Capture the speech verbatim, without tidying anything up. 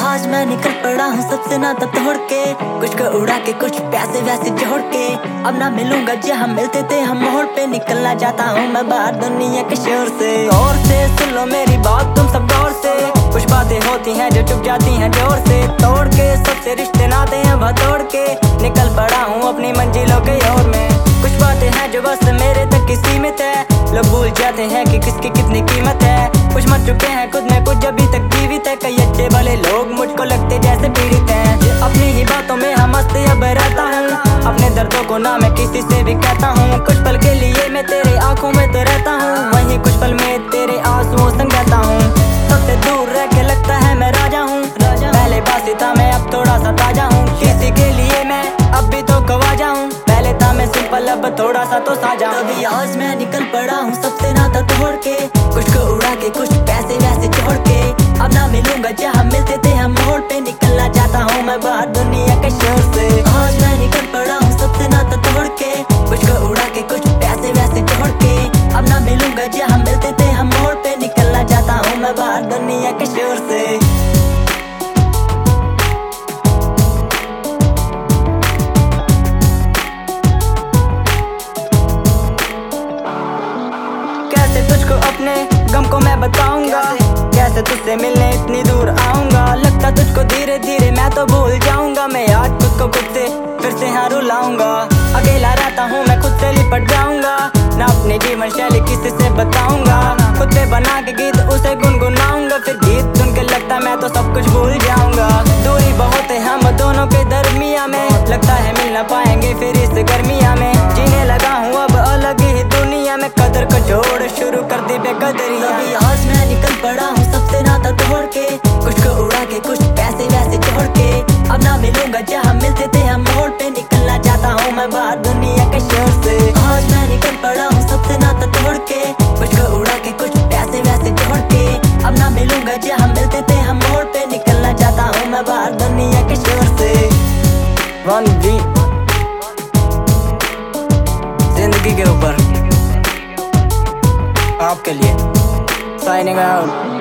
आज मैं निकल पड़ा हूँ सबसे नाता तोड़ के, कुछ को उड़ा के कुछ पैसे वैसे जोड़ के। अब ना मिलूंगा जहाँ मिलते थे हम मोड़ पे, निकलना चाहता हूँ मैं बाहर दुनिया के शोर से। गौर से सुन लो मेरी बात तुम सब गौर से, कुछ बातें होती हैं जो चुप जाती हैं जोर से। तोड़ के सबसे रिश्ते नाते हैं वह तोड़ के, निकल पड़ा हूँ अपनी मंजिलों के ओर में। कुछ बातें हैं जो बस मेरे तक की सीमित है, लोग भूल जाते हैं कि किसकी कितनी कीमत है। कुछ मर चुके हैं खुद में कुछ अभी तक जीवित है, कई अच्छे भले लोग मुझको लगते जैसे पीड़ित हैं। अपनी ही बातों में हम मस्ती अब रहता हूँ, अपने दर्दों को ना मैं किसी से भी कहता हूँ। कुछ पल के लिए मैं तेरे आंखों में तो रहता हूँ, वहीं कुछ पल में तेरे आंसुओं संग रहता हूँ। सबसे दूर रह के लगता है मैं राजा हूँ, पहले बासी था मैं अब थोड़ा सा ताजा हूँ। किसी के लिए मैं अब भी तो गवा जाऊँ, पहले था मैं सिंपल अब थोड़ा सा तो साजा। तभी आज मैं निकल पड़ा हूँ सबसे नाता तोड़ के, कुछ को उड़ा के कुछ पैसे वैसे जोड़ के। अब ना मिलूंगा जहाँ मिलते थे हम मोड़ पे, निकलना चाहता हूँ मैं बाहर दुनिया के शोर से। आज मैं निकल पड़ा हूँ सबसे नाता तोड़ के, कुछ को उड़ा के कुछ पैसे वैसे जोड़ के। अब ना मिलूंगा जहाँ मिलते थे हम मोड़ पे, निकलना चाहता हूँ मैं बाहर दुनिया के शोर से। कैसे तुझको अपने गम को मैं बताऊंगा, कैसे तुझसे मिलने इतनी दूर आऊंगा। लगता तुझको धीरे धीरे मैं तो भूल जाऊंगा, मैं आज खुद को खुद से फिर से हाँ रुलाऊंगा। अकेला रहता हूँ मैं खुद से लिपट जाऊंगा, ना अपनी जीवन शैली किसी से बताऊंगा। खुद पे बना के गीत उसे गुनगुनाऊंगा, फिर गीत सुन के लगता मैं तो सब कुछ भूल जाऊंगा। दूरी बहुत है हम दोनों के दरमिया में, लगता है मिल ना पाएंगे फिर इस गर्मिया में। जीने लगा हूँ अब अलग ही दुनिया में, कदर को जोड़ शुरू कर दी बेकदरी। अभी आज मैं निकल पड़ा हूँ सबसे नाता तोड़ के, कुछ को उड़ा के कुछ पैसे वैसे जोड़ के। अब ना मिलूंगा जहाँ मिलते थे हम मोड़ पे, निकलना चाहता हूँ मैं बाहर दुनिया के शोर से। आज मैं निकल पड़ा हूँ सबसे नाता तोड़ के, कुछ को उड़ा के कुछ पैसे वैसे जोड़ के। अब ना मिलूंगा जहाँ मिलते थे हम मोड़ पे, निकलना चाहता हूँ मैं बाहर दुनिया के शोर से। वन बी जिंदगी के ऊपर आपके लिए साइनिंग आउट।